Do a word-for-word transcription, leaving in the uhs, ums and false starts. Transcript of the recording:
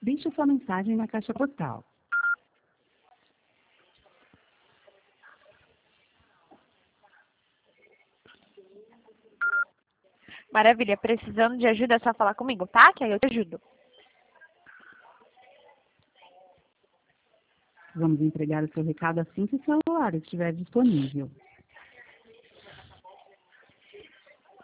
deixe sua mensagem na caixa postal. Maravilha, precisando de ajuda é só falar comigo, tá? Que aí eu te ajudo. Vamos entregar o seu recado assim que o celular estiver disponível.